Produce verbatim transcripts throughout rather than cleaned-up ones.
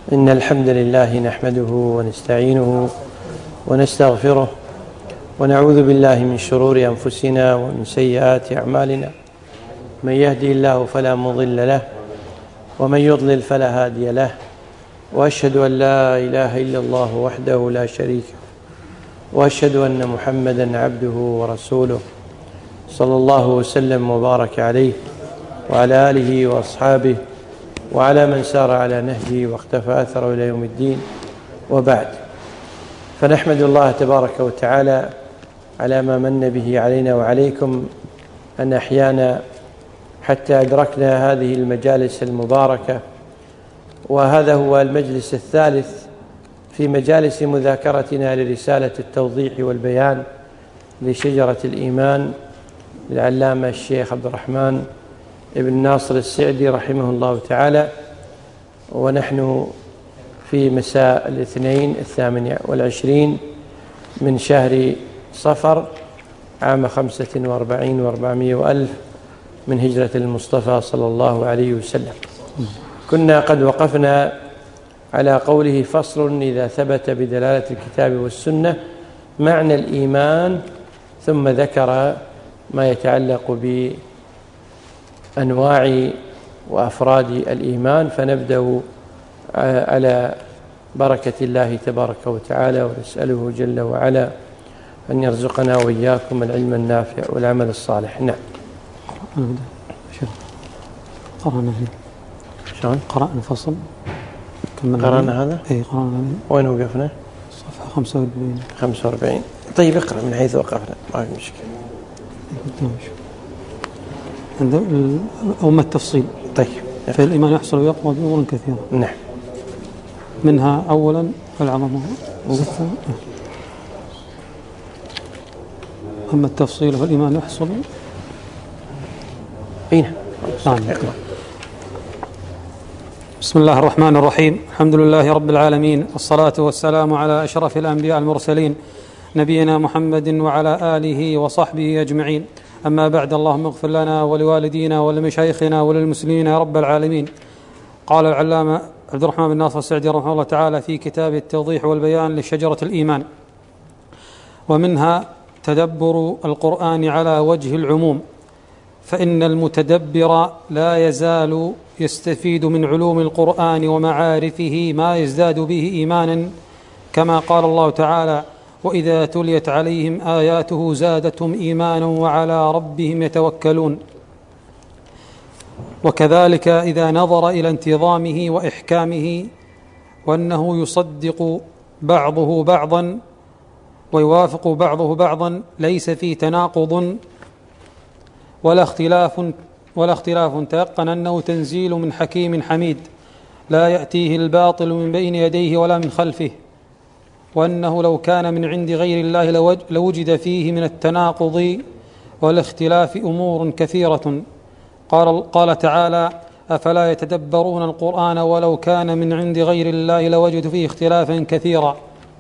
إن الحمد لله نحمده ونستعينه ونستغفره ونعوذ بالله من شرور أنفسنا ومن سيئات أعمالنا. من يهدي الله فلا مضل له ومن يضلل فلا هادي له، وأشهد أن لا إله إلا الله وحده لا شريك له، وأشهد أن محمدا عبده ورسوله صلى الله وسلم وبارك عليه وعلى آله وأصحابه وعلى من سار على نهجه واختفى أثره إلى يوم الدين، وبعد. فنحمد الله تبارك وتعالى على ما من به علينا وعليكم أن أحيانا حتى أدركنا هذه المجالس المباركة، وهذا هو المجلس الثالث في مجالس مذاكرتنا لرسالة التوضيح والبيان لشجرة الإيمان للعلامة الشيخ عبد الرحمن ابن ناصر السعدي رحمه الله تعالى، ونحن في مساء الاثنين الثامن والعشرين من شهر صفر عام خمسة وأربعين وأربعمائة وألف من هجرة المصطفى صلى الله عليه وسلم. كنا قد وقفنا على قوله: فصل إذا ثبت بدلالة الكتاب والسنة معنى الإيمان، ثم ذكر ما يتعلق بأنواع وأفراد الإيمان. فنبدأ على بركة الله تبارك وتعالى، ونسأله جل وعلا أن يرزقنا وإياكم العلم النافع والعمل الصالح. نعم. قرأنا شلون؟ قرأنا فصل قرأنا هذا؟ اي قرأنا. وين وقفنا؟ صفحة خمسة وأربعين. خمسة وأربعين. طيب اقرأ من حيث وقفنا، ما في مشكلة. عند أم التفصيل. طيب. فالإيمان يحصل ويقوى بأمور كثيرة. نعم. منها أولا العظمة. أما التفصيل فالإيمان يحصل. أين؟ نعم. بسم الله الرحمن الرحيم. الحمد لله رب العالمين، والصلاة والسلام على أشرف الأنبياء المرسلين نبينا محمد وعلى آله وصحبه أجمعين. أما بعد، اللهم اغفر لنا ولوالدينا ولمشايخنا وللمسلمين يا رب العالمين. قال العلامة عبد الرحمن بن ناصر السعدي رحمه الله تعالى في كتاب التوضيح والبيان لشجرة الإيمان: ومنها تدبر القرآن على وجه العموم، فإن المتدبر لا يزال يستفيد من علوم القرآن ومعارفه ما يزداد به إيمانا، كما قال الله تعالى: وإذا تليت عليهم آياته زادتهم إيمانا وعلى ربهم يتوكلون. وكذلك إذا نظر إلى انتظامه وإحكامه، وأنه يصدق بعضه بعضا ويوافق بعضه بعضا، ليس في تناقض ولا اختلاف ولا اختلاف تيقن أنه تنزيل من حكيم حميد لا يأتيه الباطل من بين يديه ولا من خلفه، وأنه لو كان من عند غير الله لوجد فيه من التناقض والاختلاف أمور كثيرة. قال, قال تعالى: أفلا يتدبرون القرآن ولو كان من عند غير الله لوجدوا فيه اختلافا كثيرا.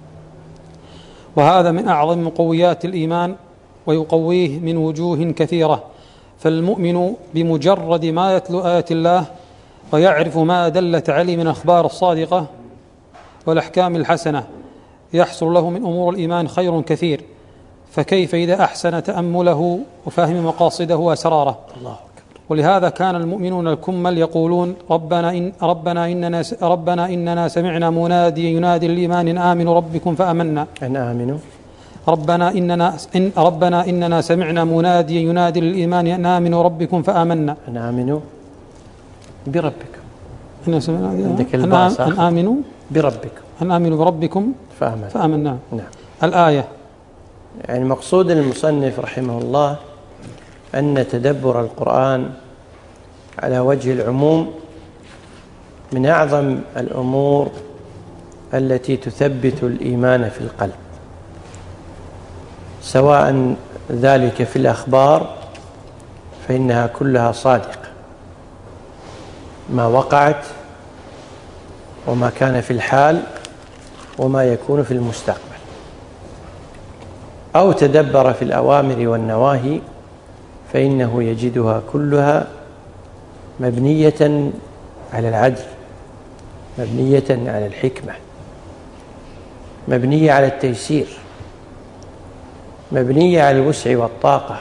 وهذا من أعظم مقويات الإيمان ويقويه من وجوه كثيرة. فالمؤمن بمجرد ما يتلو آيات الله ويعرف ما دلت عليه من أخبار الصادقة والأحكام الحسنة يحصل له من أمور الإيمان خير كثير، فكيف إذا أحسن تأمله وفهم مقاصده وأسراره. الله أكبر. ولهذا كان المؤمنون الكمل يقولون: ربنا إن ربنا إننا ربنا إننا سمعنا مناديا ينادي الإيمان أن آمنوا ربكم فآمنا. أن آمنوا. ربنا إننا إن ربنا إننا سمعنا مناديا ينادي للإيمان أن آمنوا ربكم فآمنا. أن آمنوا بربكم. إن سمعنا عندك أن آمنوا بربكم. أن آمنوا بربكم فآمنا. فآمنا. نعم. الآية يعني مقصود المصنف رحمه الله أن تدبر القرآن على وجه العموم من أعظم الأمور التي تثبت الإيمان في القلب، سواء ذلك في الأخبار فإنها كلها صادقة، ما وقعت وما كان في الحال وما يكون في المستقبل، أو تدبر في الأوامر والنواهي فإنه يجدها كلها مبنية على العدل مبنية على الحكمة، مبنية على التيسير، مبنية على الوسع والطاقة.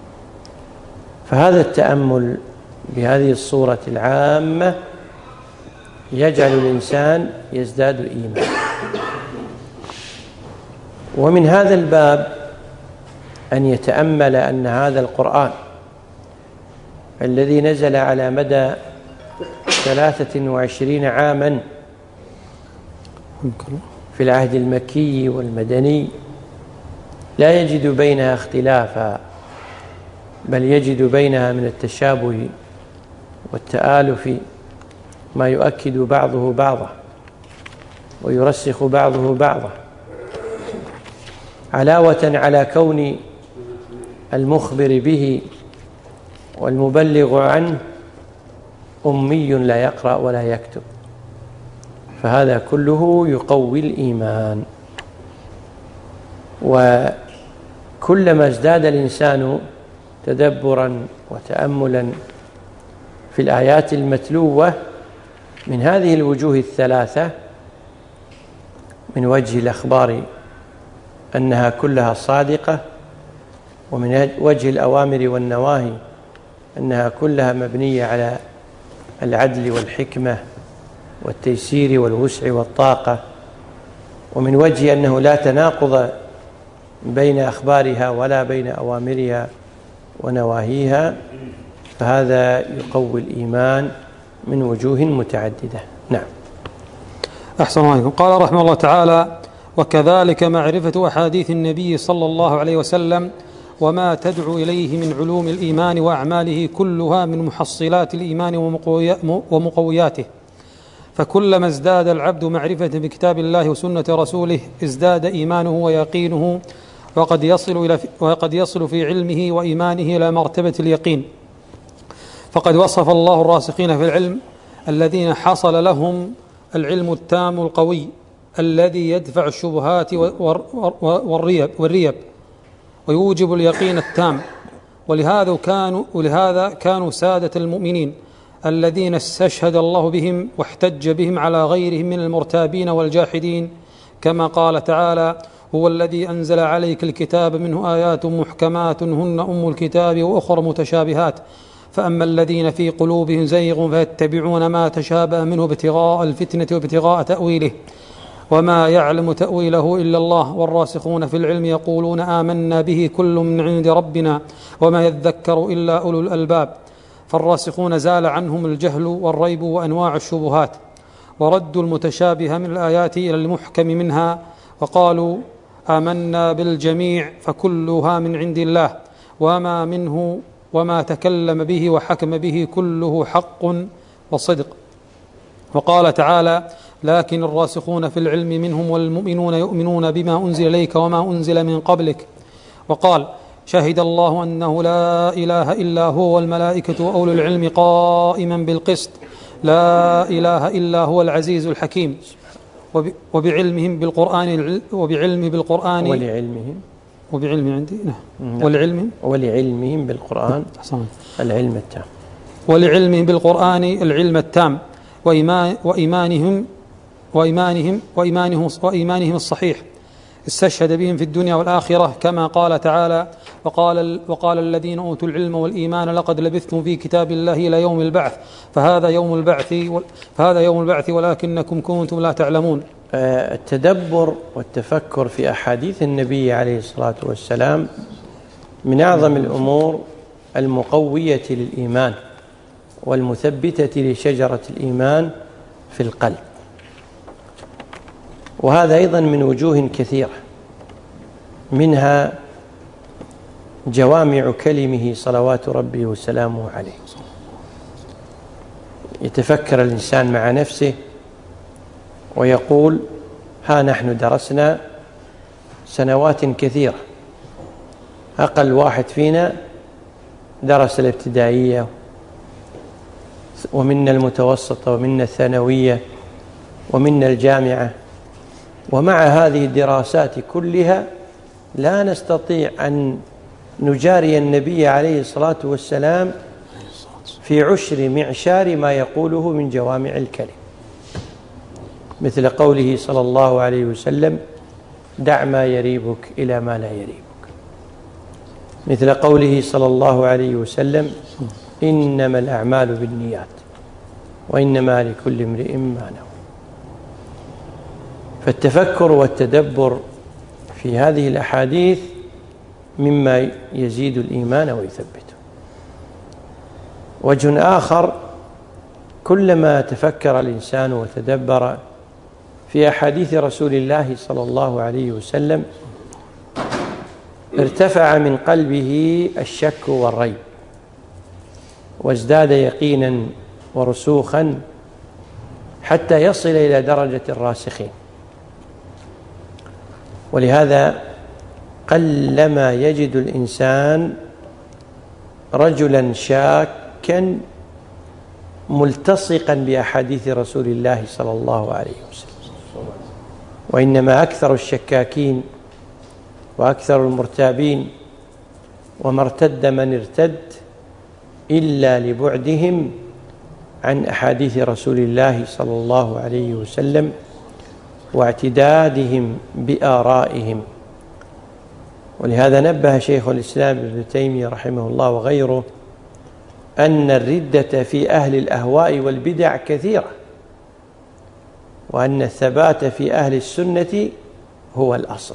فهذا التأمل بهذه الصورة العامة يجعل الإنسان يزداد إيمانا. ومن هذا الباب أن يتأمل أن هذا القرآن الذي نزل على مدى ثلاثة وعشرين عاما في العهد المكي والمدني لا يجد بينها اختلافا، بل يجد بينها من التشابه والتآلف ما يؤكد بعضه بعضا ويرسخ بعضه بعضا، علاوة على كون المخبر به والمبلغ عنه أمي لا يقرأ ولا يكتب، فهذا كله يقوي الإيمان. وكلما ازداد الإنسان تدبرا وتأملا في الآيات المتلوة من هذه الوجوه الثلاثة، من وجه الأخبار أنها كلها صادقة، ومن وجه الأوامر والنواهي أنها كلها مبنية على العدل والحكمة والتيسير والوسع والطاقة، ومن وجه أنه لا تناقض بين أخبارها ولا بين أوامرها ونواهيها، فهذا يقوي الإيمان من وجوه متعددة. نعم. أحسن الله عليكم. قال رحمه الله تعالى: وكذلك معرفة أحاديث النبي صلى الله عليه وسلم وما تدعو إليه من علوم الإيمان وأعماله كلها من محصلات الإيمان ومقوياته، فكلما ازداد العبد معرفة بكتاب الله وسنة رسوله ازداد إيمانه ويقينه، وقد يصل إلى وقد يصل في علمه وإيمانه إلى مرتبة اليقين. فقد وصف الله الراسخين في العلم الذين حصل لهم العلم التام القوي الذي يدفع الشبهات والريب, والريب ويوجب اليقين التام، ولهذا كانوا, ولهذا كانوا سادة المؤمنين الذين استشهد الله بهم واحتج بهم على غيرهم من المرتابين والجاحدين، كما قال تعالى: هو الذي أنزل عليك الكتاب منه آيات محكمات هن أم الكتاب وأخر متشابهات، فأما الذين في قلوبهم زيغ فيتبعون ما تشابه منه ابتغاء الفتنة وابتغاء تأويله وما يعلم تأويله إلا الله، والراسخون في العلم يقولون آمنا به كل من عند ربنا وما يذكر إلا أولو الألباب. فالراسخون زال عنهم الجهل والريب وأنواع الشبهات، وردوا المتشابه من الآيات إلى المحكم منها، وقالوا آمنا بالجميع فكلها من عند الله وما منه وما تكلم به وحكم به كله حق وصدق. وقال تعالى: لكن الراسخون في العلم منهم والمؤمنون يؤمنون بما أنزل إليك وما أنزل من قبلك. وقال: شهد الله أنه لا إله إلا هو والملائكة وأولو العلم قائما بالقسط لا إله إلا هو العزيز الحكيم. وبعلمهم بالقرآن وبعلم بالقرآن ولعلمهم وبعلم عندي نعم ولعلمهم ولعلمهم بالقرآن العلم التام ولعلمهم بالقرآن العلم التام وإيمان وإيمانهم وإيمانهم وإيمانهم وإيمانهم الصحيح استشهد بهم في الدنيا والآخرة، كما قال تعالى: وقال وقال الذين أوتوا العلم والإيمان لقد لبثتم في كتاب الله إلى يوم البعث فهذا يوم البعث فهذا يوم البعث ولكنكم كنتم لا تعلمون. التدبر والتفكر في أحاديث النبي عليه الصلاة والسلام من أعظم الأمور المقوية للإيمان والمثبتة لشجرة الإيمان في القلب، وهذا أيضا من وجوه كثيرة، منها جوامع كلمه صلوات ربي وسلامه عليه. يتفكر الإنسان مع نفسه ويقول: ها نحن درسنا سنوات كثيرة، أقل واحد فينا درس الابتدائية ومنا المتوسطة ومنا الثانوية ومنا الجامعة، ومع هذه الدراسات كلها لا نستطيع أن نجاري النبي عليه الصلاة والسلام في عشر معشار ما يقوله من جوامع الكلم. مثل قوله صلى الله عليه وسلم: دع ما يريبك إلى ما لا يريبك. مثل قوله صلى الله عليه وسلم: إنما الأعمال بالنيات وإنما لكل امرئ ما نوى. فالتفكر والتدبر في هذه الأحاديث مما يزيد الإيمان ويثبته. وجه آخر: كلما تفكر الإنسان وتدبر في أحاديث رسول الله صلى الله عليه وسلم ارتفع من قلبه الشك والريب، وازداد يقينا ورسوخا حتى يصل إلى درجة الراسخين. ولهذا قلما يجد الإنسان رجلا شاكا ملتصقا بأحاديث رسول الله صلى الله عليه وسلم، وإنما أكثر الشكاكين وأكثر المرتابين وما ارتد من ارتد إلا لبعدهم عن أحاديث رسول الله صلى الله عليه وسلم واعتدادهم بآرائهم. ولهذا نبه شيخ الإسلام ابن تيمية رحمه الله وغيره أن الردة في أهل الأهواء والبدع كثيرة، وأن الثبات في أهل السنة هو الأصل،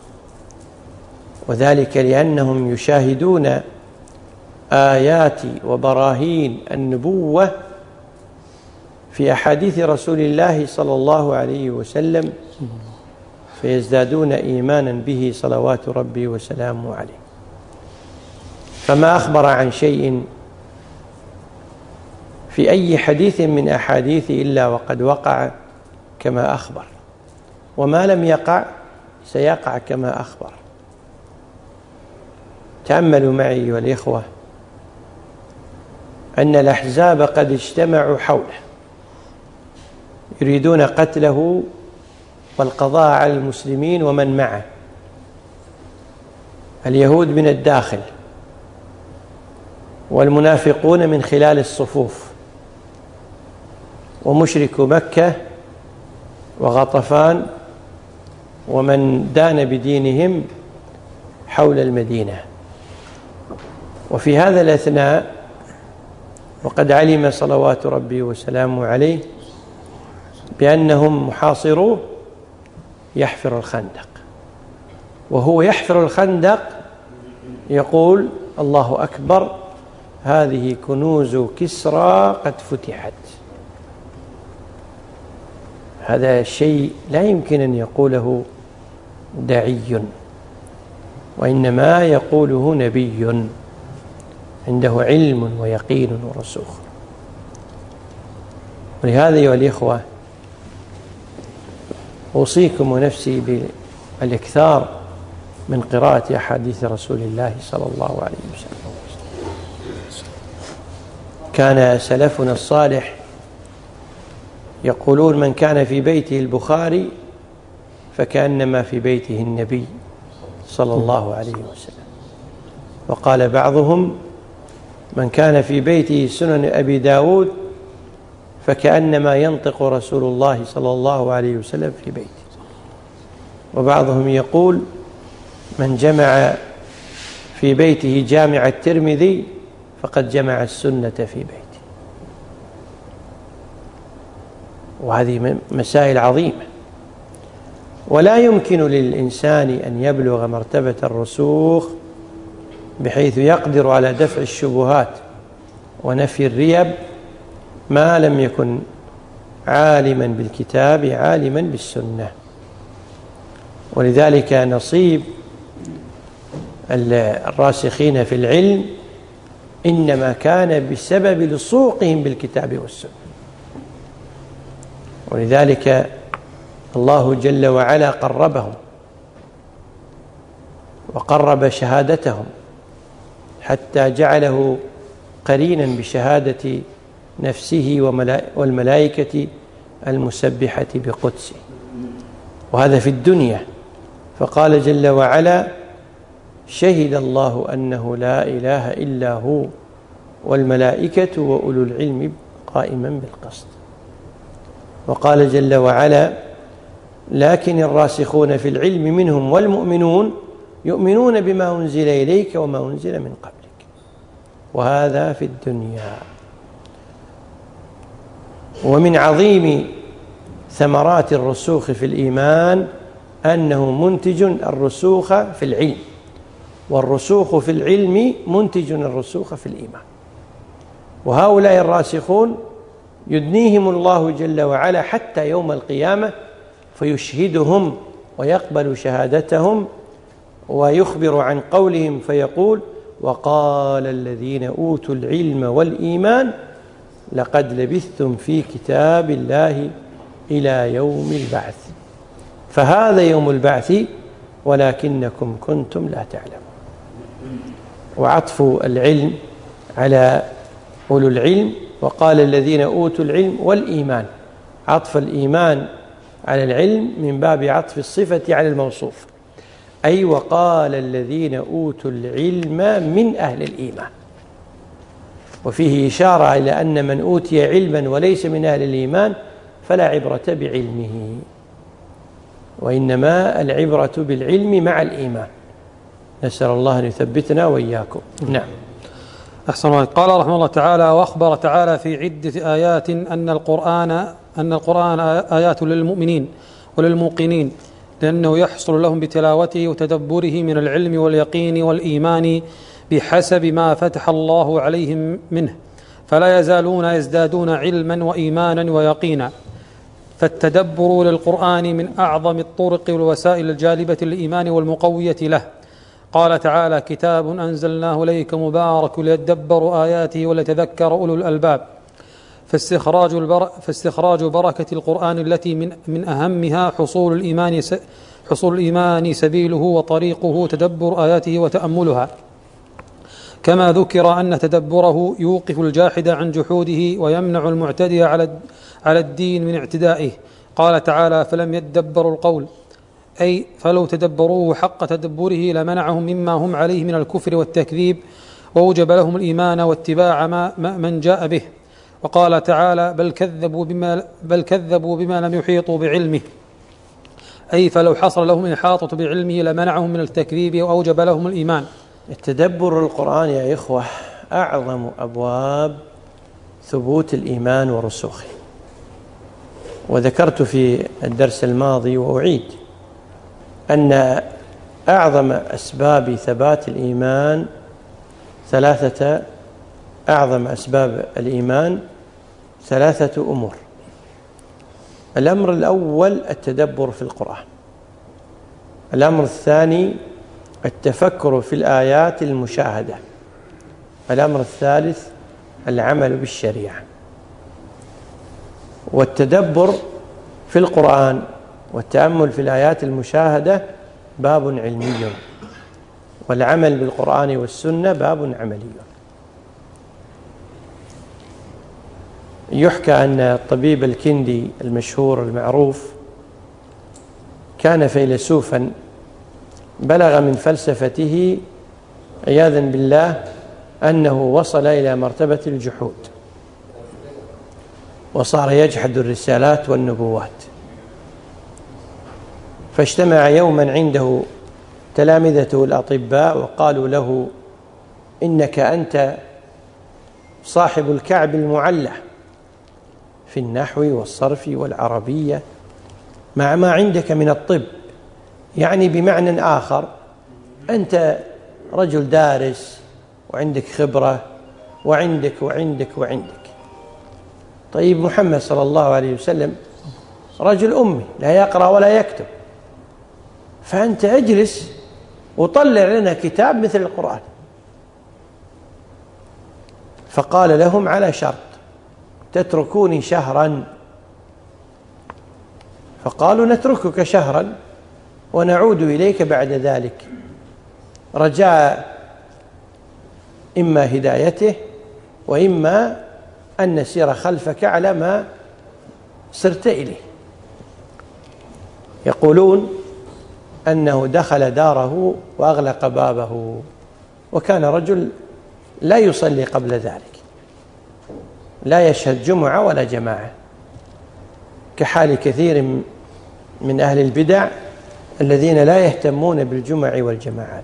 وذلك لأنهم يشاهدون آيات وبراهين النبوة في أحاديث رسول الله صلى الله عليه وسلم، فيزدادون إيمانا به صلوات ربي وسلامه عليه. فما أخبر عن شيء في أي حديث من أحاديث إلا وقد وقع كما أخبر، وما لم يقع سيقع كما أخبر. تأملوا معي أيها الإخوة أن الأحزاب قد اجتمعوا حوله يريدون قتله والقضاء على المسلمين ومن معه، اليهود من الداخل والمنافقون من خلال الصفوف ومشرك مكة وغطفان ومن دان بدينهم حول المدينة. وفي هذا الأثناء وقد علم صلوات ربي وسلامه عليه بأنهم محاصروه يحفر الخندق، وهو يحفر الخندق يقول: الله أكبر، هذه كنوز كسرى قد فتحت. هذا الشيء لا يمكن أن يقوله داعي، وإنما يقوله نبي عنده علم ويقين ورسوخ. ولهذا أيها الإخوة أوصيكم ونفسي بالاكثار من قراءة أحاديث رسول الله صلى الله عليه وسلم. كان سلفنا الصالح يقولون: من كان في بيته البخاري فكأنما في بيته النبي صلى الله عليه وسلم. وقال بعضهم: من كان في بيته سنن أبي داود فكأنما ينطق رسول الله صلى الله عليه وسلم في بيته. وبعضهم يقول: من جمع في بيته جامع الترمذي فقد جمع السنة في بيته. وهذه مسائل عظيمة، ولا يمكن للإنسان أن يبلغ مرتبة الرسوخ بحيث يقدر على دفع الشبهات ونفي الريب ما لم يكن عالما بالكتاب عالما بالسنة. ولذلك نصيب الراسخين في العلم إنما كان بسبب لصوقهم بالكتاب والسنة. ولذلك الله جل وعلا قربهم وقرب شهادتهم حتى جعله قرينا بشهادة نفسه والملائكة المسبحة بقدسه، وهذا في الدنيا. فقال جل وعلا: شهد الله أنه لا إله إلا هو والملائكة وأولو العلم قائما بالقسط. وقال جل وعلا: لكن الراسخون في العلم منهم والمؤمنون يؤمنون بما أنزل إليك وما أنزل من قبلك. وهذا في الدنيا. ومن عظيم ثمرات الرسوخ في الإيمان أنه منتج الرسوخ في العلم، والرسوخ في العلم منتج الرسوخ في الإيمان. وهؤلاء الراسخون يدنيهم الله جل وعلا حتى يوم القيامة فيشهدهم ويقبل شهادتهم ويخبر عن قولهم فيقول: وقال الذين أوتوا العلم والإيمان لقد لبثتم في كتاب الله إلى يوم البعث. فهذا يوم البعث ولكنكم كنتم لا تعلمون. وعطف العلم على أولو العلم، وقال الذين أوتوا العلم والإيمان، عطف الإيمان على العلم من باب عطف الصفة على الموصوف، أي وقال الذين أوتوا العلم من أهل الإيمان. وفيه إشارة إلى أن من أوتي علما وليس من أهل الإيمان فلا عبرة بعلمه، وإنما العبرة بالعلم مع الإيمان. نسأل الله أن يثبتنا وإياكم. نعم. أحسن الله. قال رحمه الله تعالى: وأخبر تعالى في عدة آيات أن القرآن أن القرآن آيات للمؤمنين وللموقنين، لأنه يحصل لهم بتلاوته وتدبره من العلم واليقين والإيمان بحسب ما فتح الله عليهم منه، فلا يزالون يزدادون علما وإيمانا ويقينا. فالتدبر للقرآن من أعظم الطرق والوسائل الجالبة للإيمان والمقوية له. قال تعالى: كتاب أنزلناه إليك مبارك ليدبروا آياته وليتذكر أولو الألباب. فاستخراج, البر... فاستخراج بركة القرآن التي من, من أهمها حصول الإيمان, س... حصول الإيمان سبيله وطريقه تدبر آياته وتأملها، كما ذكر أن تدبره يوقف الجاحد عن جحوده ويمنع المعتدي على على الدين من اعتدائه. قال تعالى: فلم يدبروا القول، أي فلو تدبروه حق تدبره لمنعهم مما هم عليه من الكفر والتكذيب، ووجب لهم الإيمان واتباع ما من جاء به. وقال تعالى: بل كذبوا بما, بل كذبوا بما لم يحيطوا بعلمه، أي فلو حصل لهم الإحاطة بعلمه لمنعهم من التكذيب وأوجب لهم الإيمان. التدبر القرآن يا إخوة أعظم أبواب ثبوت الإيمان ورسوخه. وذكرت في الدرس الماضي وأعيد أن أعظم أسباب ثبات الإيمان ثلاثة أعظم أسباب الإيمان ثلاثة أمور. الأمر الأول التدبر في القرآن، الأمر الثاني التفكر في الآيات المشاهدة، الأمر الثالث العمل بالشريعة. والتدبر في القرآن والتأمل في الآيات المشاهدة باب علمي، والعمل بالقرآن والسنة باب عملي. يحكى أن الطبيب الكندي المشهور المعروف كان فيلسوفا بلغ من فلسفته عياذا بالله أنه وصل إلى مرتبة الجحود، وصار يجحد الرسالات والنبوات. فاجتمع يوما عنده تلامذته الأطباء وقالوا له: إنك أنت صاحب الكعب المعلى في النحو والصرف والعربية مع ما عندك من الطب، يعني بمعنى آخر أنت رجل دارس وعندك خبرة وعندك وعندك وعندك. طيب محمد صلى الله عليه وسلم رجل أمي لا يقرأ ولا يكتب، فأنت اجلس وطلع لنا كتاب مثل القرآن. فقال لهم: على شرط تتركوني شهرا. فقالوا: نتركك شهرا ونعود إليك بعد ذلك، رجاء إما هدايته وإما أن نسير خلفك على ما سرت إليه. يقولون أنه دخل داره وأغلق بابه، وكان رجل لا يصلي قبل ذلك، لا يشهد جمعة ولا جماعة، كحال كثير من أهل البدع الذين لا يهتمون بالجمع والجماعات.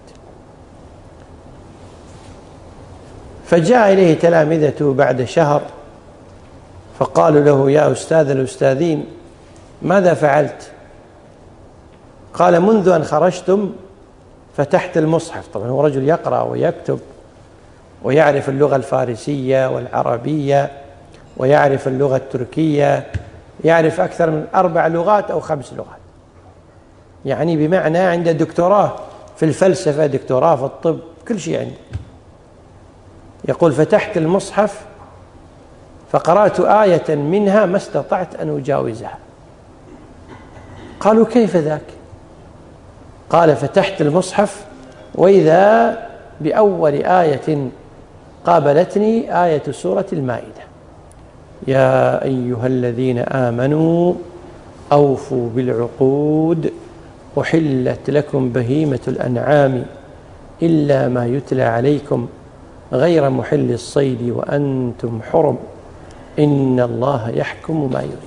فجاء إليه تلامذته بعد شهر فقالوا له: يا أستاذ الأستاذين، ماذا فعلت؟ قال: منذ أن خرجتم فتحت المصحف. طبعا هو رجل يقرأ ويكتب ويعرف اللغة الفارسية والعربية ويعرف اللغة التركية، يعرف أكثر من أربع لغات أو خمس لغات، يعني بمعنى عنده دكتوراه في الفلسفة، دكتوراه في الطب، كل شيء عنده. يقول: فتحت المصحف فقرأت آية منها ما استطعت أن أجاوزها. قالوا: كيف ذاك؟ قال: فتحت المصحف وإذا بأول آية قابلتني آية سورة المائدة: يا أيها الذين آمنوا أوفوا بالعقود أحلت لكم بهيمة الأنعام إلا ما يتلى عليكم غير محل الصيد وأنتم حرم إن الله يحكم ما يريد.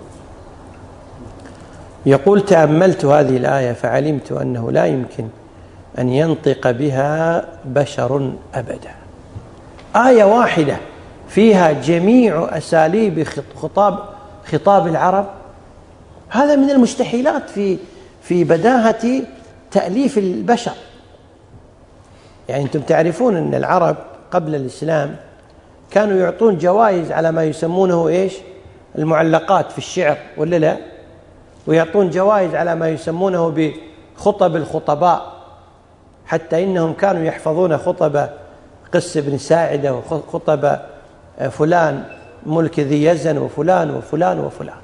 يقول: تأملت هذه الآية فعلمت أنه لا يمكن أن ينطق بها بشر أبدا. آية واحدة فيها جميع أساليب خطاب خطاب العرب، هذا من المستحيلات في في بداهة تأليف البشر. يعني أنتم تعرفون أن العرب قبل الإسلام كانوا يعطون جوائز على ما يسمونه إيش؟ المعلقات في الشعر، ولا لا؟ ويعطون جوائز على ما يسمونه بخطب الخطباء، حتى إنهم كانوا يحفظون خطب قس بن ساعدة وخطب فلان ملك ذي يزن وفلان وفلان وفلان.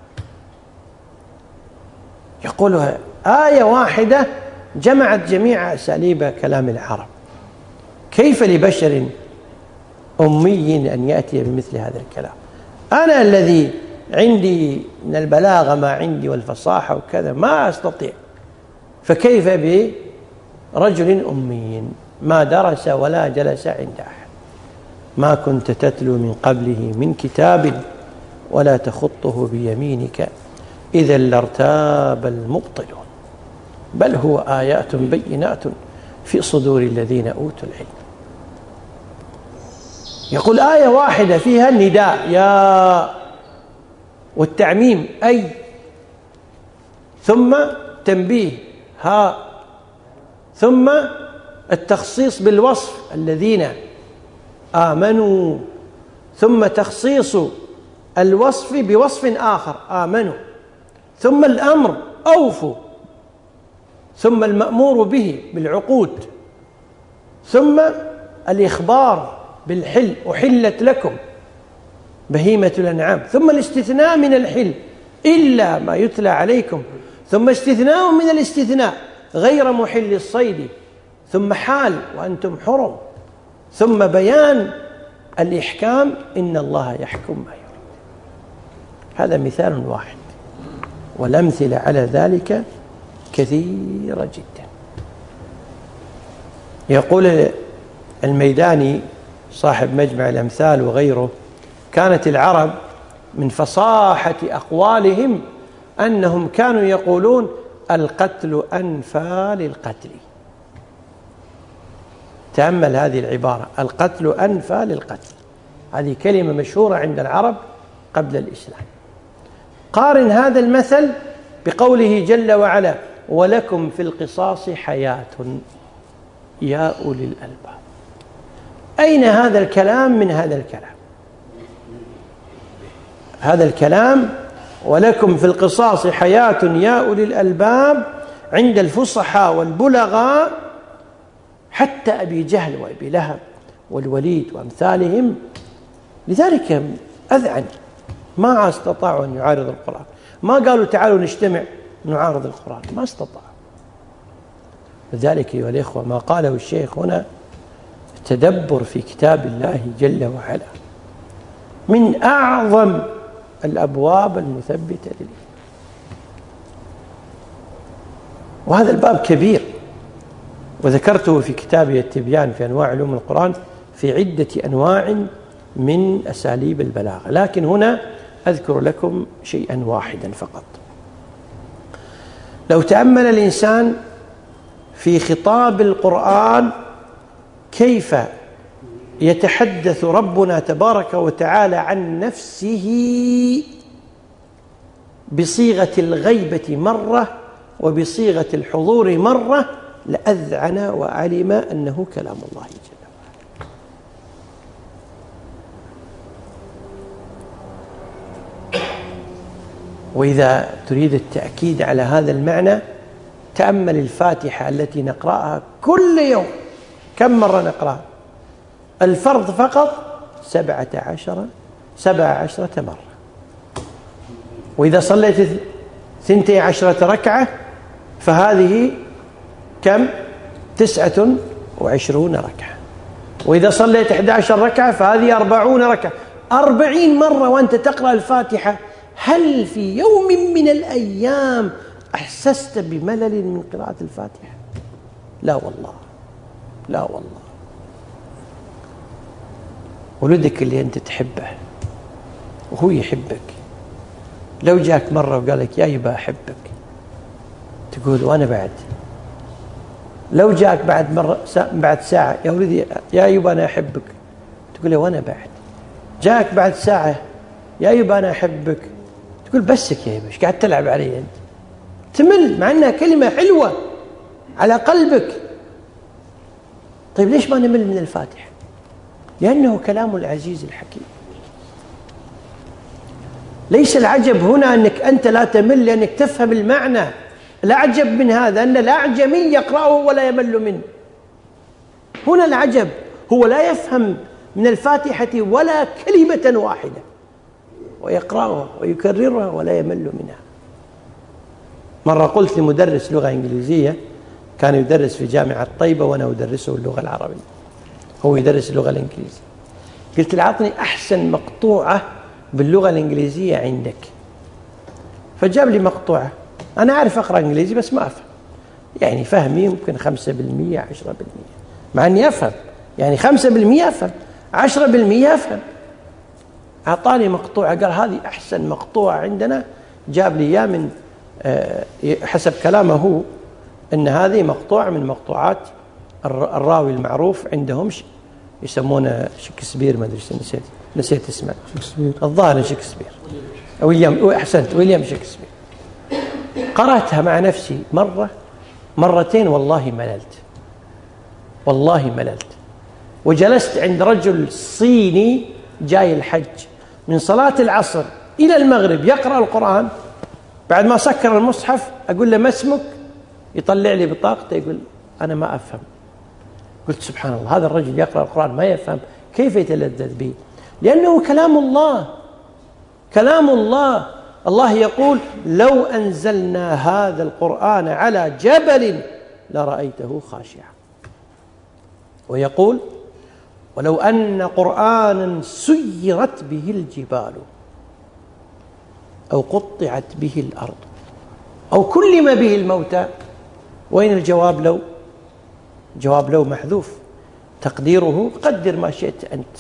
يقولها آية واحدة جمعت جميع أساليب كلام العرب. كيف لبشر أمي أن يأتي بمثل هذا الكلام؟ أنا الذي عندي من البلاغة ما عندي والفصاحة وكذا ما أستطيع، فكيف برجل أمي ما درس ولا جلس عند أحد؟ ما كنت تتلو من قبله من كتاب ولا تخطه بيمينك إذا لارتاب المبطلون بل هو آيات بينات في صدور الذين أوتوا العلم. يقول آية واحدة فيها النداء يا والتعميم أي، ثم تنبيه ها، ثم التخصيص بالوصف الذين آمنوا، ثم تخصيص الوصف بوصف آخر آمنوا، ثم الأمر أوفوا، ثم المأمور به بالعقود، ثم الإخبار بالحل أحلت لكم بهيمة الأنعام، ثم الاستثناء من الحل إلا ما يتلى عليكم، ثم استثناء من الاستثناء غير محل الصيد، ثم حال وأنتم حرم، ثم بيان الإحكام إن الله يحكم ما يريد. هذا مثال واحد، والأمثلة على ذلك كثيرة جدا. يقول الميداني صاحب مجمع الأمثال وغيره: كانت العرب من فصاحة أقوالهم أنهم كانوا يقولون القتل أنفى للقتل. تأمل هذه العبارة، القتل أنفى للقتل، هذه كلمة مشهورة عند العرب قبل الإسلام. قارن هذا المثل بقوله جل وعلا: ولكم في القصاص حياة يا أولي الألباب. أين هذا الكلام من هذا الكلام؟ هذا الكلام ولكم في القصاص حياة يا أولي الألباب عند الفصحاء والبلغاء، حتى أبي جهل وأبي لهب والوليد وأمثالهم. لذلك أذعن، ما استطاعوا أن يعارضوا القرآن، ما قالوا تعالوا نجتمع نعارض القرآن، ما استطاعوا. لذلك أيها الإخوة ما قاله الشيخ هنا التدبر في كتاب الله جل وعلا من أعظم الأبواب المثبتة للإيمان، وهذا الباب كبير، وذكرته في كتابي التبيان في أنواع علوم القرآن في عدة أنواع من أساليب البلاغة، لكن هنا أذكر لكم شيئا واحدا فقط. لو تأمل الإنسان في خطاب القرآن كيف يتحدث ربنا تبارك وتعالى عن نفسه بصيغة الغيبة مرة وبصيغة الحضور مرة، لأذعن وعلم أنه كلام الله جل وعلا. وإذا تريد التأكيد على هذا المعنى تأمل الفاتحة التي نقرأها كل يوم. كم مرة نقرأها؟ الفرض فقط سبعة عشر سبع عشرة مرة. وإذا صليت ثنتي عشرة ركعة فهذه كم؟ تسعة وعشرون ركعة. وإذا صليت إحدى عشر ركعة فهذه أربعون ركعة. أربعين مرة وأنت تقرأ الفاتحة. هل في يوم من الأيام أحسست بملل من قراءة الفاتحة؟ لا والله، لا والله. ولدك اللي أنت تحبه وهو يحبك، لو جاك مرة وقال لك يا يبا أحبك، تقول وأنا بعد. لو جاك بعد مرة بعد ساعة يا ولدي يا يبا أنا أحبك، تقول له وأنا بعد. جاك بعد ساعة يا يبا أنا أحبك، تقول بسك يا يبا إيش قاعد تلعب علي أنت؟ تمل مع أنها كلمة حلوة على قلبك. طيب ليش ما نمل من الفاتحة؟ لأنه كلام العزيز الحكيم. ليس العجب هنا أنك أنت لا تمل لأنك تفهم المعنى. العجب من هذا أن الأعجمي يقرأه ولا يمل منه. هنا العجب هو لا يفهم من الفاتحة ولا كلمة واحدة ويقرأها ويكررها ولا يمل منها. مرة قلت لمدرس لغة إنجليزية كان يدرس في جامعة طيبة وأنا أدرسه اللغة العربية، هو يدرس اللغة الإنجليزية. قلت له أعطني أحسن مقطوعة باللغة الإنجليزية عندك. فجاب لي مقطوعة. أنا أعرف أقرأ إنجليزي بس ما أفهم، يعني فهمي يمكن خمسة بالمية عشرة بالمية، مع أني أفهم، يعني خمسة بالمية أفهم عشرة بالمية أفهم. أعطاني مقطوعة قال هذه أحسن مقطوعة عندنا. جاب لي إياه من حسب كلامه هو أن هذه مقطوعة من مقطوعات الراوي المعروف عندهم يسمونه شكسبير، ما أدري نسيت نسيت اسمه، الظاهر شكسبير، ويليام، أحسنت ويليام شكسبير. قرأتها مع نفسي مرة مرتين والله مللت، والله مللت. وجلست عند رجل صيني جاي الحج من صلاة العصر إلى المغرب يقرأ القرآن. بعد ما سكر المصحف أقول له ما اسمك؟ يطلع لي بطاقته يقول أنا ما أفهم. قلت سبحان الله، هذا الرجل يقرأ القرآن ما يفهم، كيف يتلذذ به؟ لأنه كلام الله، كلام الله. الله يقول لو أنزلنا هذا القرآن على جبل لرأيته خاشعا. ويقول ولو أن قرآنا سيرت به الجبال أو قطعت به الأرض أو كلم به الموتى. وين الجواب لو؟ جواب لو محذوف، تقديره قدر ما شئت أنت.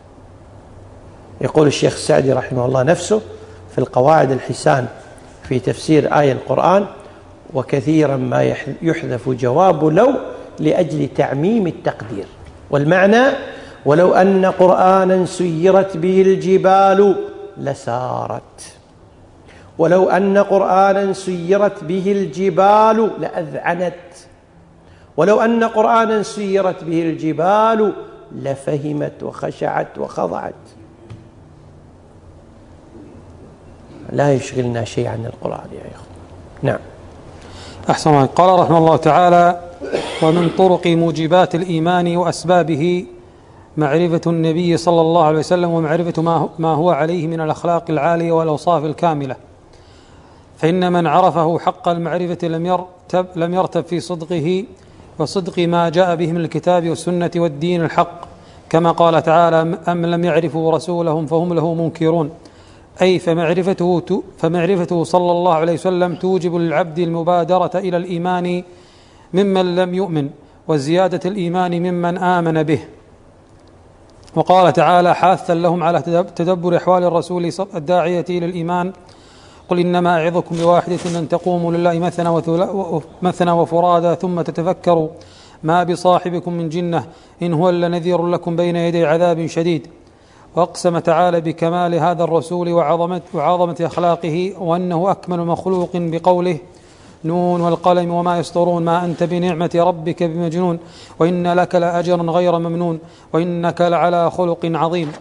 يقول الشيخ السعدي رحمه الله نفسه في القواعد الحسان في تفسير آية القرآن وكثيرا ما يحذف جواب لو لأجل تعميم التقدير. والمعنى ولو أن قرآنا سيرت به الجبال لسارت، ولو أن قرآنا سيرت به الجبال لأذعنت، ولو أن قرآنا سيرت به الجبال لفهمت وخشعت وخضعت. لا يشغلنا شيء عن القرآن يا إخوة. نعم. أحسن. قال رحمه الله تعالى ومن طرق موجبات الإيمان وأسبابه معرفة النبي صلى الله عليه وسلم ومعرفة ما هو عليه من الأخلاق العالية والأوصاف الكاملة، فإن من عرفه حق المعرفة لم يرتب, لم يرتب في صدقه وصدق ما جاء به من الكتاب والسنة والدين الحق، كما قال تعالى أم لم يعرفوا رسولهم فهم له منكرون. أي فمعرفته, فمعرفته صلى الله عليه وسلم توجب للعبد المبادرة إلى الإيمان ممن لم يؤمن وزيادة الإيمان ممن آمن به. وقال تعالى حاثا لهم على تدبر أحوال الرسول الداعية إلى الإيمان: قل إنما أعظكم بواحدة أن تقوموا لله مثنى وفرادى ثم تتفكروا ما بصاحبكم من جنة إن هو إلا نذير لكم بين يدي عذاب شديد. وأقسم تعالى بكمال هذا الرسول وعظمة, وعظمة أخلاقه وأنه أكمل مخلوق بقوله: نون والقلم وما يسطرون ما أنت بنعمة ربك بمجنون وإن لك لأجرا غير ممنون وإنك لعلى خلق عظيم.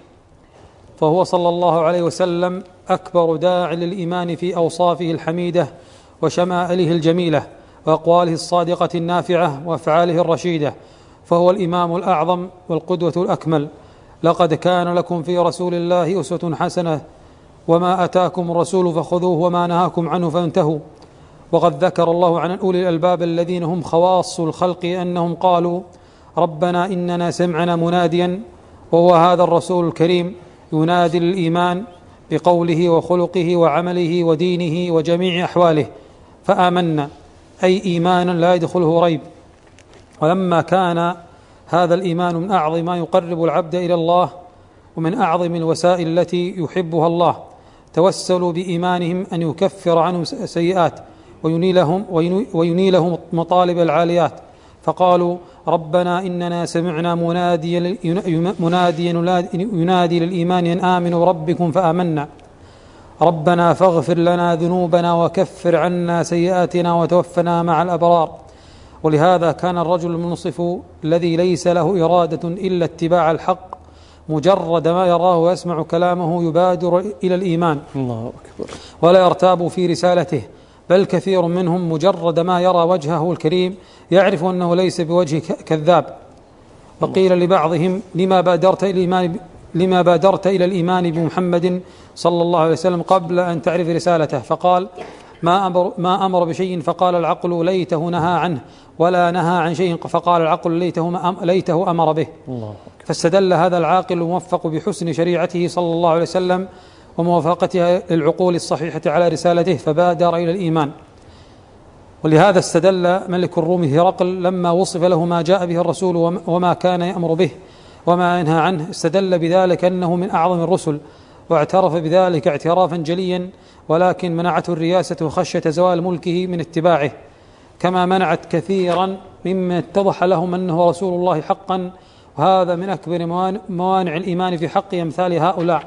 فهو صلى الله عليه وسلم أكبر داع للإيمان في أوصافه الحميدة وشمائله الجميلة وأقواله الصادقة النافعة وأفعاله الرشيدة، فهو الإمام الأعظم والقدوة الأكمل. لقد كان لكم في رسول الله أسوة حسنة وما أتاكم الرسول فخذوه وما نهاكم عنه فانتهوا. وقد ذكر الله عن أولي الألباب الذين هم خواص الخلق أنهم قالوا: ربنا إننا سمعنا مناديا، وهو هذا الرسول الكريم ينادي الإيمان بقوله وخلقه وعمله ودينه وجميع أحواله فآمنا، أي إيمانا لا يدخله ريب. ولما كان هذا الإيمان من أعظم ما يقرب العبد إلى الله ومن أعظم الوسائل التي يحبها الله، توسلوا بإيمانهم أن يكفر عنهم سيئات وينيلهم, وينيلهم مطالب العاليات، فقالوا: ربنا إننا سمعنا مناديا مناديا ينادي للإيمان أن آمنوا ربكم فآمنا، ربنا فاغفر لنا ذنوبنا وكفر عنا سيئاتنا وتوفنا مع الأبرار. ولهذا كان الرجل المنصف الذي ليس له إرادة إلا اتباع الحق مجرد ما يراه ويسمع كلامه يبادر إلى الإيمان الله أكبر ولا يرتاب في رسالته، بل كثير منهم مجرد ما يرى وجهه الكريم يعرف أنه ليس بوجه كذاب. وقيل لبعضهم: لما بادرت إلى الإيمان لما بادرت إلى الإيمان بمحمد صلى الله عليه وسلم قبل أن تعرف رسالته؟ فقال: ما أمر, ما أمر بشيء فقال العقل ليته نهى عنه، ولا نهى عن شيء فقال العقل ليته, ليته أمر به. الله. فاستدل هذا العاقل الموفق بحسن شريعته صلى الله عليه وسلم وموافقتها للعقول الصحيحة على رسالته فبادر إلى الإيمان. ولهذا استدل ملك الروم هرقل لما وصف له ما جاء به الرسول وما كان يأمر به وما ينهى عنه، استدل بذلك أنه من أعظم الرسل، واعترف بذلك اعترافا جليا، ولكن منعته الرياسة خشية زوال ملكه من اتباعه، كما منعت كثيرا ممن اتضح لهم أنه رسول الله حقا، وهذا من أكبر موانع الإيمان في حق أمثال هؤلاء.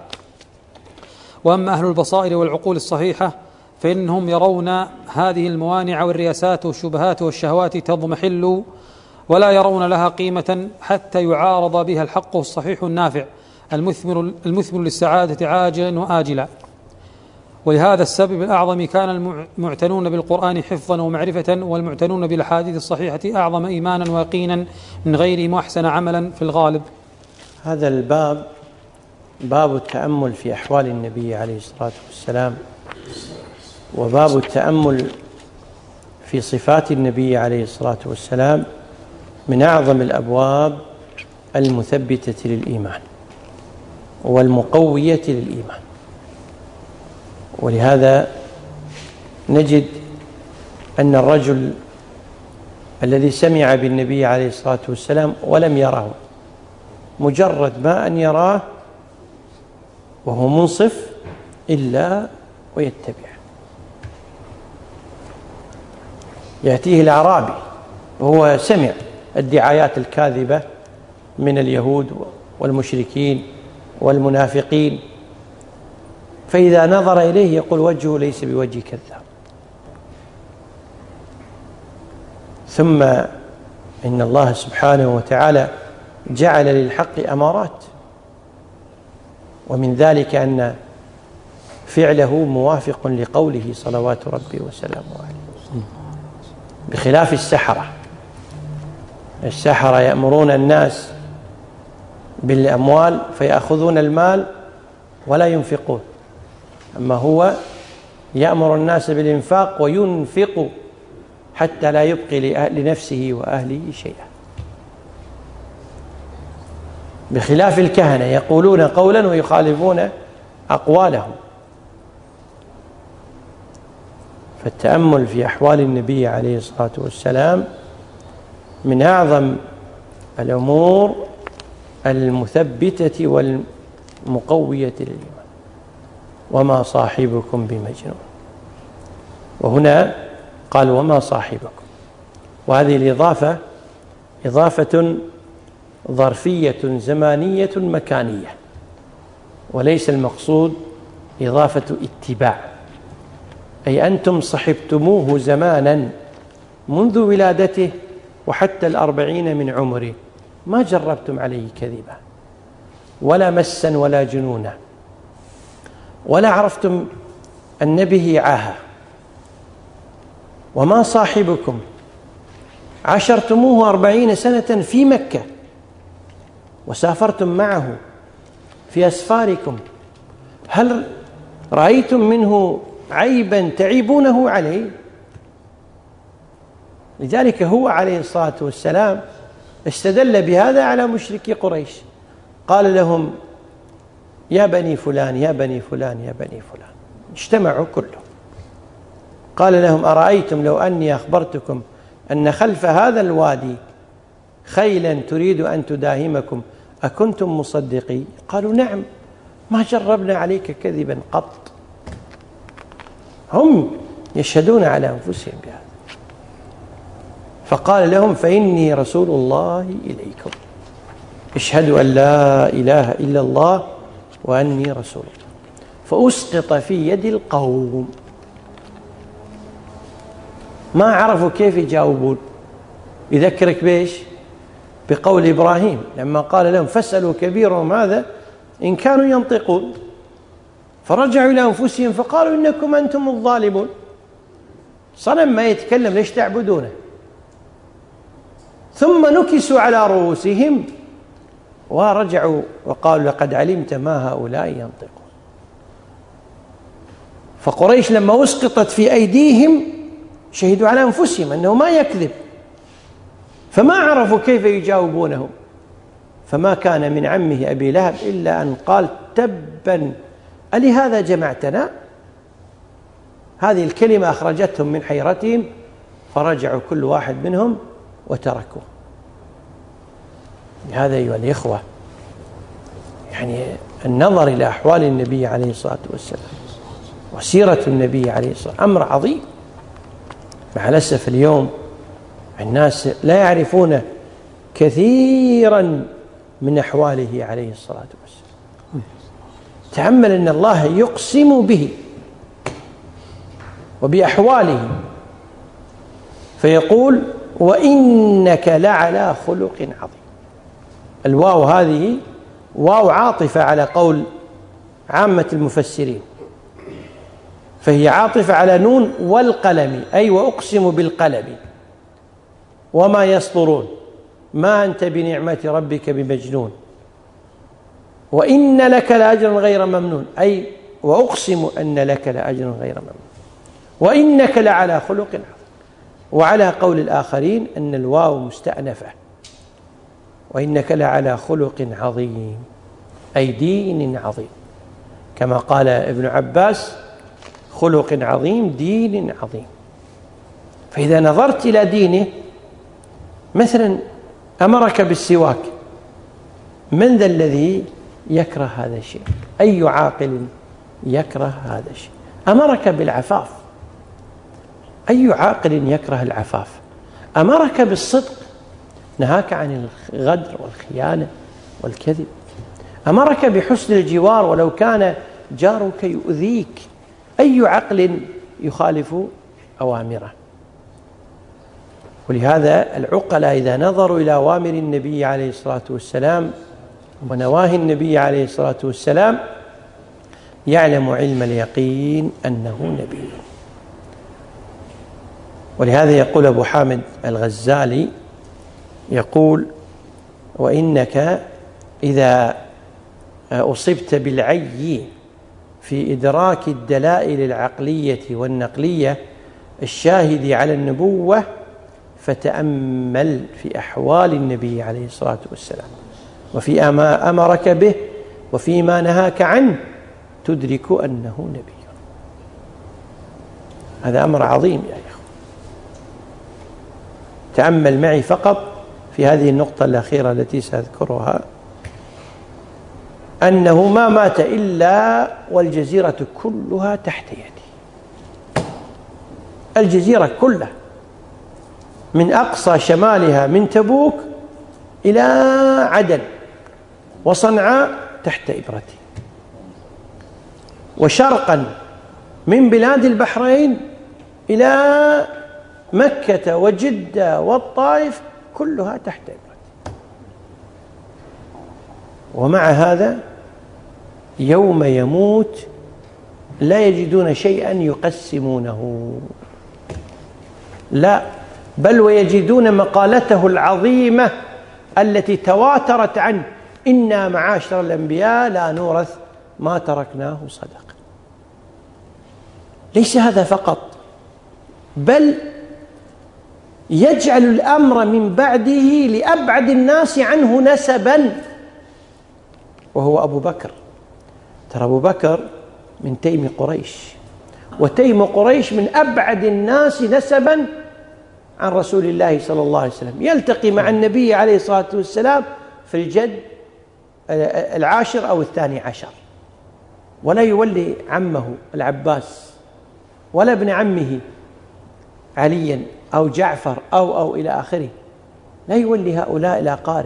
وأما أهل البصائر والعقول الصحيحة فإنهم يرون هذه الموانع والرياسات والشبهات والشهوات تضمحل ولا يرون لها قيمة حتى يعارض بها الحق الصحيح النافع المثمر, المثمر للسعادة عاجلا وآجلا. ولهذا السبب الأعظم كان المعتنون بالقرآن حفظا ومعرفة، والمعتنون بالأحاديث الصحيحة أعظم إيمانا ويقينا من غيرهم وأحسن عملا في الغالب. هذا الباب باب التأمل في أحوال النبي عليه الصلاة والسلام، وباب التأمل في صفات النبي عليه الصلاة والسلام من أعظم الأبواب المثبتة للإيمان والمقوية للإيمان. ولهذا نجد أن الرجل الذي سمع بالنبي عليه الصلاة والسلام ولم يراه، مجرد ما أن يراه وهو منصف إلا ويتبع. يأتيه الأعرابي وهو سمع الدعايات الكاذبة من اليهود والمشركين والمنافقين، فإذا نظر إليه يقول وجهه ليس بوجه كذاب. ثم إن الله سبحانه وتعالى جعل للحق أمارات، ومن ذلك أن فعله موافق لقوله صلوات ربي وسلامه عليه، بخلاف السحرة. السحرة يأمرون الناس بالأموال فيأخذون المال ولا ينفقون، أما هو يأمر الناس بالإنفاق وينفق حتى لا يبقي لنفسه وأهله شيئا، بخلاف الكهنة يقولون قولا ويخالفون أقوالهم. فالتأمل في أحوال النبي عليه الصلاة والسلام من أعظم الأمور المثبتة والمقوية للإيمان. وما صاحبكم بمجنون. وهنا قال وما صاحبكم، وهذه الإضافة إضافة ظرفية زمانية مكانية، وليس المقصود إضافة اتباع، أي أنتم صحبتموه زمانا منذ ولادته وحتى الأربعين من عمره، ما جربتم عليه كذبا ولا مسا ولا جنونا، ولا عرفتم أن به عاهة. وما صاحبكم، عاشرتموه أربعين سنة في مكة، وسافرتم معه في أسفاركم، هل رأيتم منه عيبا تعيبونه عليه؟ لذلك هو عليه الصلاة والسلام استدل بهذا على مشركي قريش، قال لهم يا بني فلان يا بني فلان يا بني فلان، اجتمعوا كلهم، قال لهم أرأيتم لو أني أخبرتكم أن خلف هذا الوادي خيلا تريد أن تداهمكم أكنتم مصدقين؟ قالوا نعم، ما جربنا عليك كذبا قط. هم يشهدون على أنفسهم بهذا. فقال لهم فإني رسول الله إليكم، اشهدوا أن لا إله إلا الله وأني رسول الله. فأسقط في يد القوم، ما عرفوا كيف يجاوبون. يذكرك بيش؟ بقول إبراهيم لما قال لهم فاسألوا كبيرهم هذا إن كانوا ينطقون، فرجعوا إلى أنفسهم فقالوا إنكم أنتم الظالمون، صنم ما يتكلم ليش تعبدونه؟ ثم نكسوا على رؤوسهم ورجعوا وقالوا لقد علمت ما هؤلاء ينطقون. فقريش لما أسقطت في أيديهم شهدوا على أنفسهم أنه ما يكذب، فما عرفوا كيف يجاوبونه. فما كان من عمه أبي لهب إلا أن قال تبا ألهذا جمعتنا؟ هذه الكلمة أخرجتهم من حيرتهم، فرجعوا كل واحد منهم وتركوه. لهذا أيها الإخوة يعني النظر إلى أحوال النبي عليه الصلاة والسلام وسيرة النبي عليه الصلاة والسلام أمر عظيم. مع الأسف اليوم الناس لا يعرفون كثيرا من أحواله عليه الصلاة والسلام. تأمل أن الله يقسم به وبأحواله فيقول وإنك لعلى خلق عظيم. الواو هذه واو عاطفة على قول عامة المفسرين، فهي عاطفة على نون والقلم، أي وأقسم بالقلم وما يسطرون ما أنت بنعمة ربك بمجنون، وإن لك لأجرا غير ممنون، أي وأقسم أن لك لأجرا غير ممنون، وإنك لعلى خلق عظيم. وعلى قول الآخرين أن الواو مستأنفة، وإنك لعلى خلق عظيم أي دين عظيم، كما قال ابن عباس خلق عظيم دين عظيم. فإذا نظرت إلى دينه مثلا أمرك بالسواك، من ذا الذي يكره هذا الشيء؟ أي عاقل يكره هذا الشيء؟ أمرك بالعفاف، أي عاقل يكره العفاف؟ أمرك بالصدق، نهاك عن الغدر والخيانة والكذب. أمرك بحسن الجوار ولو كان جارك يؤذيك، أي عقل يخالف أوامره؟ ولهذا العقلاء إذا نظروا إلى أوامر النبي عليه الصلاة والسلام ونواهي النبي عليه الصلاة والسلام يعلم علم اليقين أنه نبي. ولهذا يقول أبو حامد الغزالي يقول وإنك إذا أصبت بالعي في إدراك الدلائل العقلية والنقلية الشاهد على النبوة فتأمل في أحوال النبي عليه الصلاة والسلام وفي ما أمرك به وفيما نهاك عنه تدرك أنه نبي. هذا أمر عظيم يا إخوة. تأمل معي فقط في هذه النقطة الأخيرة التي سأذكرها أنه ما مات إلا والجزيرة كلها تحت يدي. الجزيرة كلها من أقصى شمالها من تبوك إلى عدن وصنعاء تحت إبرتي، وشرقا من بلاد البحرين إلى مكة وجدة والطائف كلها تحت إبرتي. ومع هذا يوم يموت لا يجدون شيئا يقسمونه، لا، بل ويجدون مقالته العظيمة التي تواترت عنه: إنا معاشر الأنبياء لا نورث ما تركناه صدقة. ليس هذا فقط، بل يجعل الأمر من بعده لأبعد الناس عنه نسبا، وهو أبو بكر. ترى أبو بكر من تيم قريش، وتيم قريش من أبعد الناس نسبا عن رسول الله صلى الله عليه وسلم، يلتقي مع النبي عليه الصلاة والسلام في الجد العاشر أو الثاني عشر، ولا يولي عمه العباس ولا ابن عمه عليا أو جعفر أو أو إلى آخره، لا يولي هؤلاء الأقارب،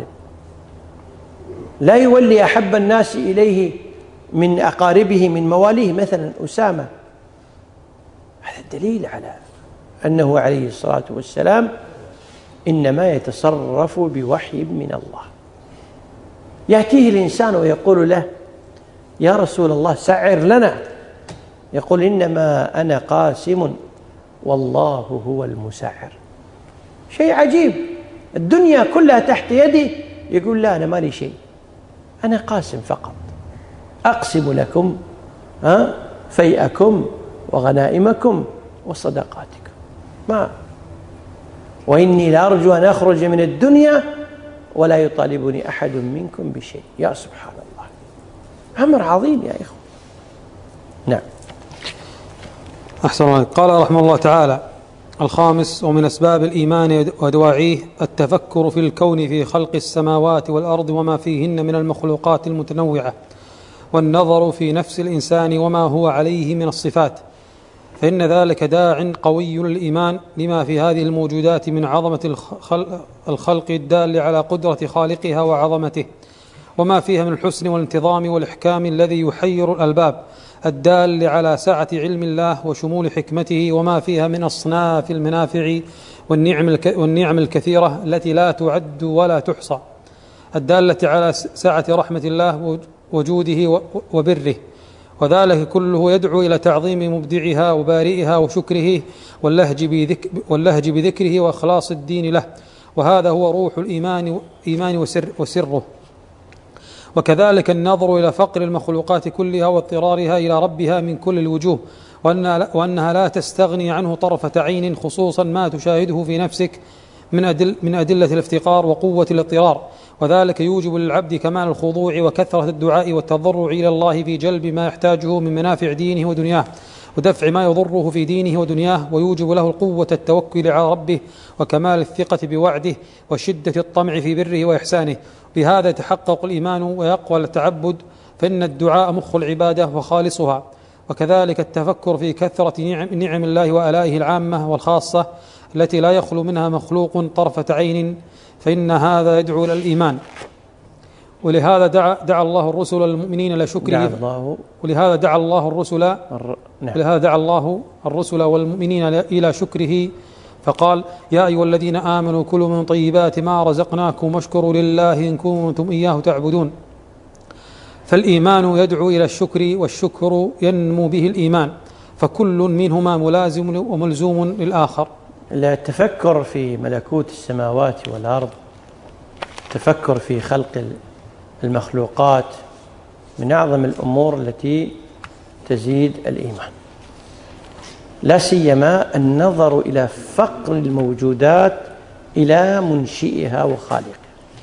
لا يولي أحب الناس إليه من أقاربه من مواليه مثلا أسامة. هذا الدليل على أنه عليه الصلاة والسلام إنما يتصرف بوحي من الله. يأتيه الإنسان ويقول له: يا رسول الله سعر لنا، يقول: إنما أنا قاسم والله هو المسعر. شيء عجيب، الدنيا كلها تحت يدي، يقول: لا، أنا ما لي شيء، أنا قاسم فقط، أقسم لكم ها فيئكم وغنائمكم وصدقاتكم، ما وإني لأرجو أن أخرج من الدنيا ولا يطالبني أحد منكم بشيء. يا سبحان الله، أمر عظيم يا إخوة. نعم. أحسن الله. قال رحمه الله تعالى: الخامس: ومن أسباب الإيمان ودواعيه التفكر في الكون، في خلق السماوات والأرض وما فيهن من المخلوقات المتنوعة، والنظر في نفس الإنسان وما هو عليه من الصفات، فإن ذلك داع قوي للإيمان لما في هذه الموجودات من عظمة الخلق الدال على قدرة خالقها وعظمته، وما فيها من الحسن والانتظام والإحكام الذي يحير الألباب، الدال على سعة علم الله وشمول حكمته، وما فيها من أصناف المنافع والنعم الكثيرة التي لا تعد ولا تحصى، الدالة على سعة رحمة الله وجوده وبره، وذلك كله يدعو إلى تعظيم مبدعها وبارئها وشكره واللهج, بذك واللهج بذكره وإخلاص الدين له، وهذا هو روح الإيمان إيمان وسر وسره. وكذلك النظر إلى فقر المخلوقات كلها واضطرارها إلى ربها من كل الوجوه، وأنها لا تستغني عنه طرفة عين، خصوصا ما تشاهده في نفسك من, أدل من أدلة الافتقار وقوة الاضطرار، وذلك يوجب للعبد كمال الخضوع وكثرة الدعاء والتضرع إلى الله في جلب ما يحتاجه من منافع دينه ودنياه ودفع ما يضره في دينه ودنياه، ويوجب له القوة التوكل على ربه وكمال الثقة بوعده وشدة الطمع في بره وإحسانه. بهذا يتحقق الإيمان ويقوى التعبد، فإن الدعاء مخ العبادة وخالصها. وكذلك التفكر في كثرة نعم, نعم الله وآلائه العامة والخاصة التي لا يخلو منها مخلوق طرفة عين، فإن هذا يدعو إلى الإيمان. ولهذا دعا, دعا الله الرسل المؤمنين لشكره، ولهذا دعا الله الرسل ولهذا دعا الله الرسل والمؤمنين إلى شكره، فقال: يا أيها الذين آمنوا كلوا من طيبات ما رزقناكم واشكروا لله إن كنتم إياه تعبدون. فالإيمان يدعو إلى الشكر، والشكر ينمو به الإيمان، فكل منهما ملازم وملزوم للآخر. التفكر في ملكوت السماوات والأرض، التفكر في خلق المخلوقات من أعظم الأمور التي تزيد الإيمان، لا سيما النظر إلى فقر الموجودات إلى منشئها وخالقها.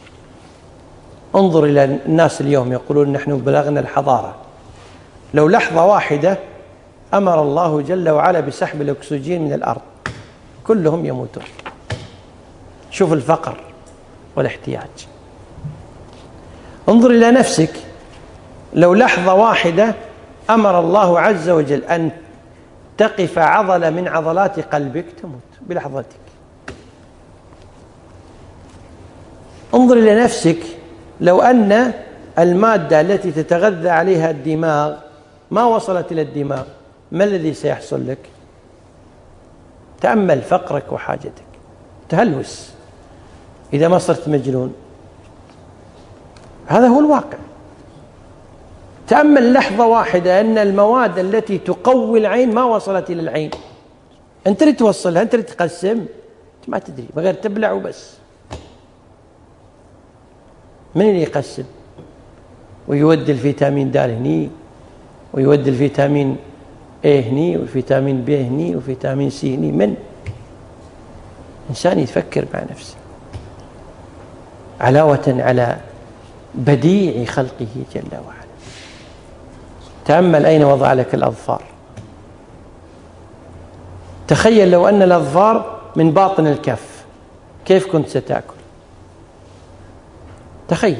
انظر إلى الناس اليوم يقولون نحن بلغنا الحضارة، لو لحظة واحدة أمر الله جل وعلا بسحب الأكسجين من الأرض كلهم يموتون. شوف الفقر والاحتياج. انظر إلى نفسك، لو لحظة واحدة أمر الله عز وجل أن تقف عضلة من عضلات قلبك تموت بلحظتك. انظر إلى نفسك، لو أن المادة التي تتغذى عليها الدماغ ما وصلت إلى الدماغ، ما الذي سيحصل لك؟ تأمل فقرك وحاجتك، تهلوس إذا ما صرت مجنون. هذا هو الواقع. تأمل لحظة واحدة أن المواد التي تقوي العين ما وصلت إلى العين، أنت اللي توصلها، أنت اللي تقسم، أنت ما تدري، بغير تبلع وبس. من اللي يقسم ويودي الفيتامين د هني، ويودي الفيتامين A هني، والفيتامين B هني، وفيتامين C هني؟ من إنسان يفكر مع نفسه علاوة على بديع خلقه جل وعلا. تأمل أين وضع لك الأظفار. تخيل لو أن الأظفار من باطن الكف، كيف كنت ستأكل؟ تخيل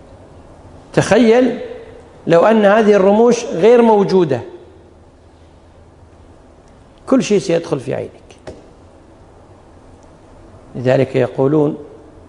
تخيل لو أن هذه الرموش غير موجودة، كل شيء سيدخل في عينك. لذلك يقولون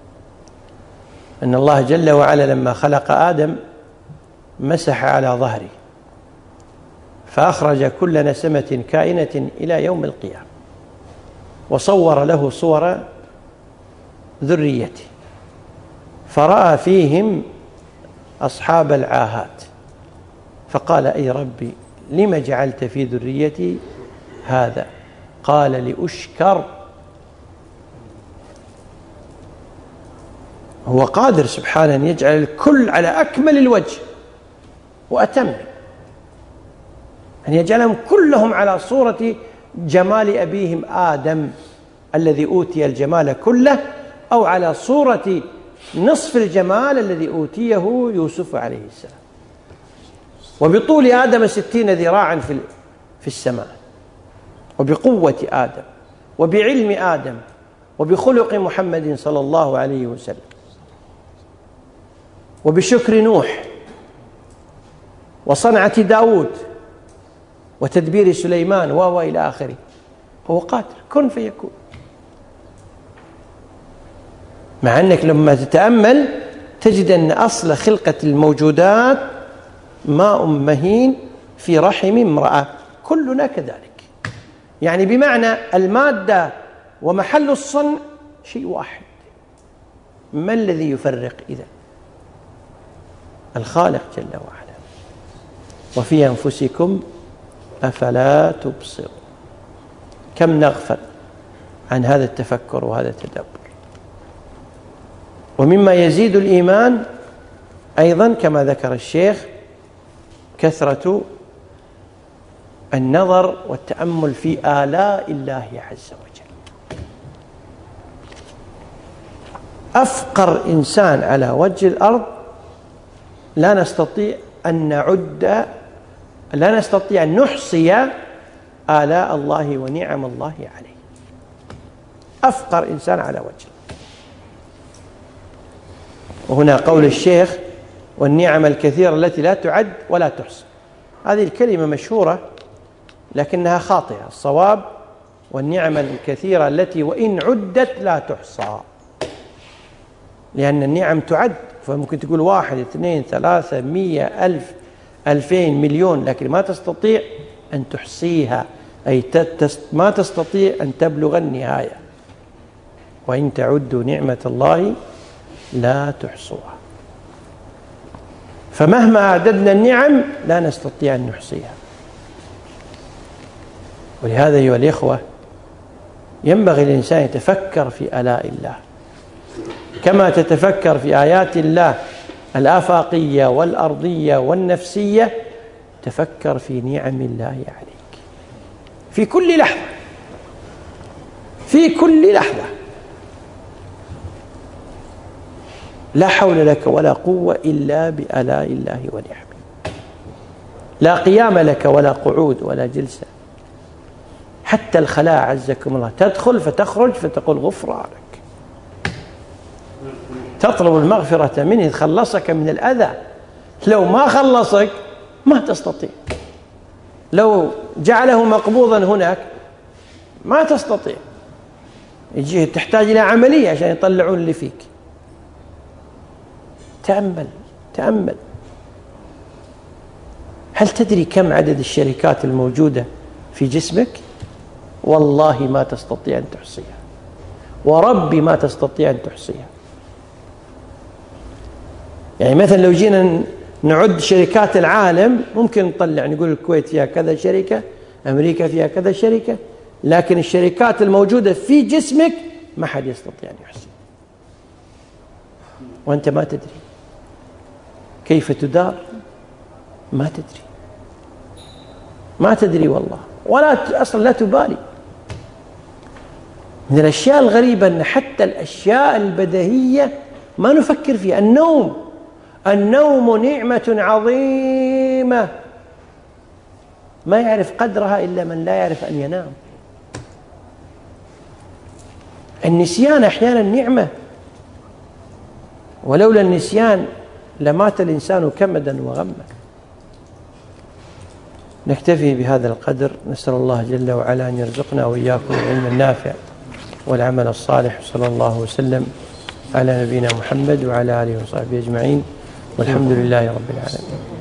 أن الله جل وعلا لما خلق آدم مسح على ظهره فأخرج كل نسمة كائنة إلى يوم القيامة، وصور له صور ذريته، فرأى فيهم أصحاب العاهات، فقال: أي ربي لم جعلت في ذريتي هذا؟ قال: لأشكر. هو قادر سبحانه أن يجعل الكل على أكمل الوجه وأتم، أن يجعلهم كلهم على صورة جمال أبيهم آدم الذي أوتي الجمال كله، أو على صورة نصف الجمال الذي أوتيه يوسف عليه السلام. وبطول آدم ستين ذراعا في في السماء، وبقوة آدم، وبعلم آدم، وبخلق محمد صلى الله عليه وسلم، وبشكر نوح، وصنعة داود، وتدبير سليمان، و إلى آخره. هو قادر، كن فيكون. مع أنك لما تتأمل تجد أن أصل خلقة الموجودات ماء مهين في رحم امرأة، كلنا كذلك. يعني بمعنى المادة ومحل الصنع شيء واحد. ما الذي يفرق إذا؟ الخالق جل وعلا. وفي أنفسكم أفلا تبصرون. كم نغفل عن هذا التفكر وهذا التدبر. ومما يزيد الإيمان أيضا كما ذكر الشيخ كثرة النظر والتأمل في آلاء الله عز وجل. أفقر إنسان على وجه الأرض لا نستطيع أن نعد لا نستطيع أن نحصي آلاء الله ونعم الله عليه. أفقر إنسان على وجه. وهنا قول الشيخ: والنعم الكثيرة التي لا تعد ولا تحصى. هذه الكلمة مشهورة لكنها خاطئة. الصواب: والنعم الكثيرة التي وإن عدت لا تحصى، لأن النعم تعد، فممكن تقول واحد اثنين ثلاثة مية ألف ألفين مليون، لكن ما تستطيع أن تحصيها، أي ما تستطيع أن تبلغ النهاية. وإن تعدوا نعمة الله لا تحصوها. فمهما أعددنا النعم لا نستطيع أن نحصيها. ولهذا أيها الإخوة ينبغي الإنسان يتفكر في آلاء الله كما تتفكر في آيات الله الآفاقية والأرضية والنفسية. تفكر في نعم الله عليك في كل لحظة، في كل لحظة. لا حول لك ولا قوة إلا بآلاء الله ونعمه. لا قيام لك ولا قعود ولا جلسة. حتى الخلاء عزكم الله تدخل فتخرج فتقول غفرانك، تطلب المغفرة منه، خلصك من الأذى، لو ما خلصك ما تستطيع، لو جعله مقبوضا هناك ما تستطيع، يجي تحتاج إلى عملية عشان يطلعون اللي فيك. تأمل تأمل. هل تدري كم عدد الشركات الموجودة في جسمك؟ والله ما تستطيع أن تحصيها، وربي ما تستطيع أن تحصيها. يعني مثلا لو جينا نعد شركات العالم ممكن نطلع نقول الكويت فيها كذا شركة، أمريكا فيها كذا شركة، لكن الشركات الموجودة في جسمك ما حد يستطيع أن يحصيها، وأنت ما تدري كيف تدار، ما تدري ما تدري والله، ولا أصلا لا تبالي. من الأشياء الغريبة أن حتى الأشياء البديهية ما نفكر فيها. النوم، النوم نعمة عظيمة ما يعرف قدرها إلا من لا يعرف أن ينام. النسيان أحيانا نعمة، ولولا النسيان لمات الإنسان كمدا وغما. نكتفي بهذا القدر، نسأل الله جل وعلا أن يرزقنا وإياكم العلم النافع والعمل الصالح، صلى الله وسلم على نبينا محمد وعلى آله وصحبه أجمعين، والحمد لله رب العالمين.